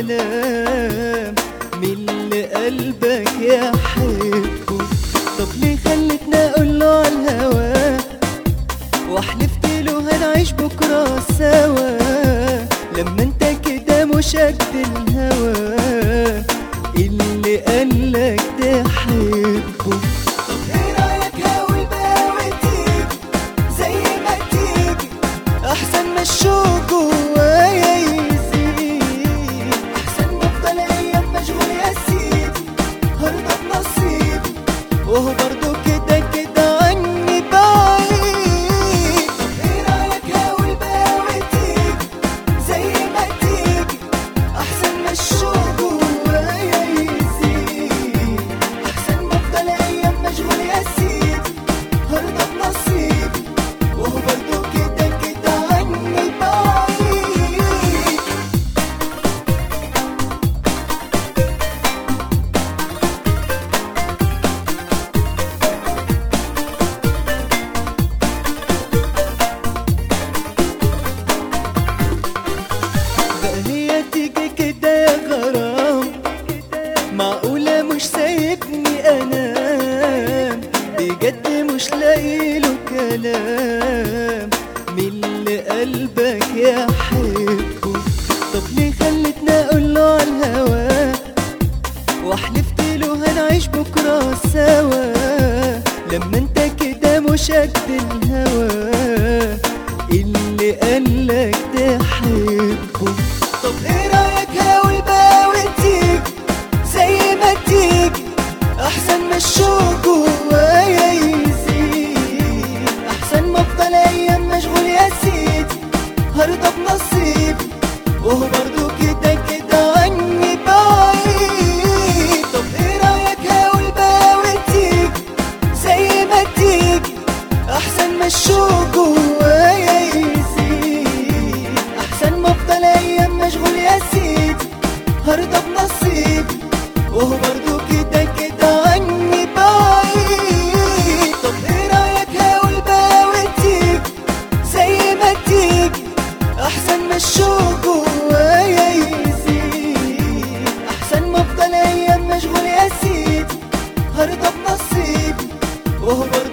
كلام من اللي قلبك يحبه. طب ليه خلتني اقول له على الهوا وحلفت له هنعيش بكره سوا، لما انت كده مش قد الهوا اللي قالك تحبه. طب ايه رايك هاول بقى وتيجي زي ما تيجي، احسن ما الشوق جوايا يزيد، احسن ما افضل ايام مشغول يا سيدي هرضى بنصيبي وهو برضو كده كده عني بعيد. طب ايه رايك هاول بقى وتيجي زي ما تيجي، احسن ما الشوق جوايا يزيد، احسن ما افضل ايام مشغول يا سيدي هرضى بنصيبي وهو برضو كده كده عني بعيد. بقى هي تيجي كده يا غرام، معقولة مش سايبني انام، بجد مش لاقيله كلام من اللي قلبك يحبه. طب ليه خلتني اقول له على الهوا وحلفت له هنعيش بكره سوا، لما انت كده مش قد الهوا اللي قالك تحبه. طب ايه رايك هاول بقى وتيجي زي ما تيجي، احسن ما الشوق جوايا يزيد، احسن ما افضل ايام مشغول يا سيدي هرضى بنصيبي وهو برضو كده كده عني بعيد. طب ايه رايك هاول بقى وتيجي زي ما تيجي، احسن ما الشوق جوايا يزيد، احسن ما افضل ايام مشغول يا سيدي هرضى بنصيبي وهو برضو كده كده عني بعيد. طب ايه رايك هاول بقى وتيجي زي ما تيجي، احسن ما الشوق جوايا يزيد، احسن ما افضل ايام مشغول يا سيدي هرضى بنصيبي وهو برضو